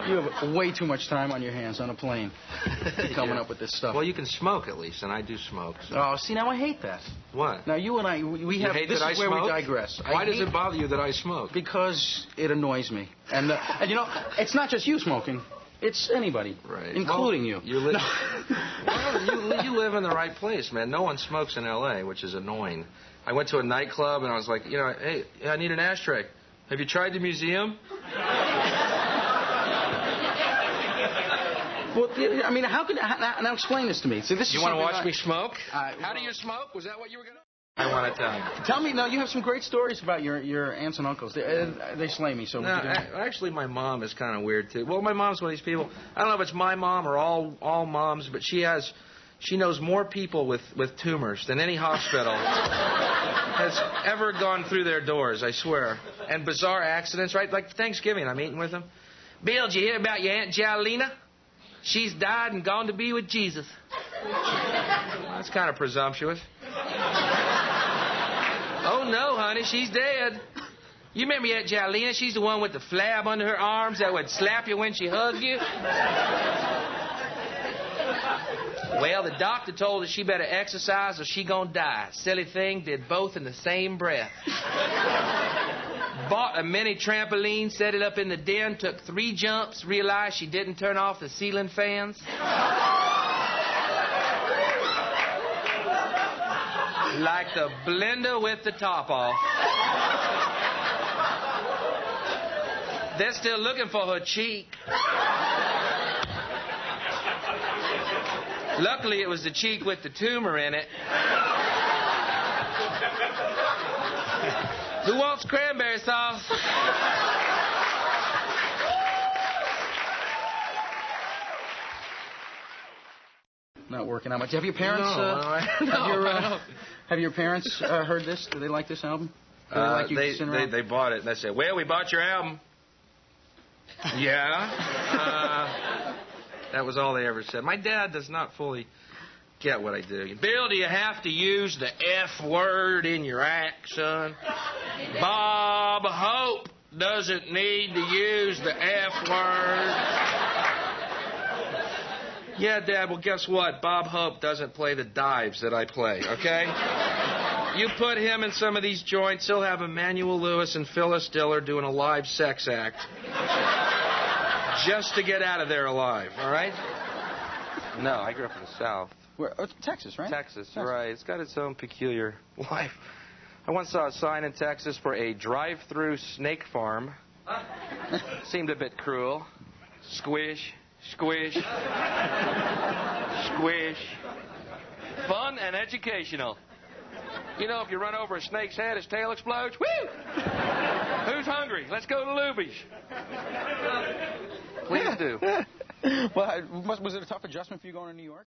You have way too much time on your hands on a plane coming up with this stuff. Well, you can smoke at least, and I do smoke. So. Oh, see, now I hate that. What? Now, you and I, we have... hate this that is I where smoke? we digress. Why does it bother you that I smoke? Because it annoys me. And you know, it's not just you smoking. It's anybody, right. including you. You live in the right place, man. No one smokes in L.A., which is annoying. I went to a nightclub, and I was like, you know, hey, I need an ashtray. Have you tried the museum? Well, I mean, now explain this to me. See, this you is want to watch me smoke? How do you smoke? Was that what you were going to... I want to tell you. Tell me, no, you have some great stories about your aunts and uncles. They slay me, so... No, actually, my mom is kind of weird, too. Well, my mom's one of these people. I don't know if it's my mom or all moms, but she knows more people with tumors than any hospital has ever gone through their doors, I swear. And bizarre accidents, right? Like Thanksgiving, I'm eating with them. Bill, did you hear about your Aunt Jalina? She's died and gone to be with Jesus. Well, that's kind of presumptuous. Oh, no, honey, she's dead. You remember Aunt Jalina? She's the one with the flab under her arms that would slap you when she hugged you. Well, the doctor told her she better exercise or she gonna die. Silly thing, did both in the same breath. Bought a mini trampoline, set it up in the den, took 3 jumps, realized she didn't turn off the ceiling fans. Like the blender with the top off. They're still looking for her cheek. Luckily, it was the cheek with the tumor in it. Who wants cranberry sauce? Not working out much. Have your parents... Have your parents heard this? Do they like this album? They bought it. And they said, well, we bought your album. Yeah. That was all they ever said. My dad does not fully get what I do. Bill, do you have to use the F word in your act, son? Bob Hope doesn't need to use the F word. Yeah, Dad, well, guess what? Bob Hope doesn't play the dives that I play, okay? You put him in some of these joints, he'll have Emmanuel Lewis and Phyllis Diller doing a live sex act. Just to get out of there alive, all right? No, I grew up in the South. Where? Oh, Texas, right? Texas, right. It's got its own peculiar life. I once saw a sign in Texas for a drive-through snake farm. Seemed a bit cruel. Squish, squish, squish. Fun and educational. You know, if you run over a snake's head, its tail explodes. Woo! Who's hungry? Let's go to Luby's. Please do. Well, was it a tough adjustment for you going to New York?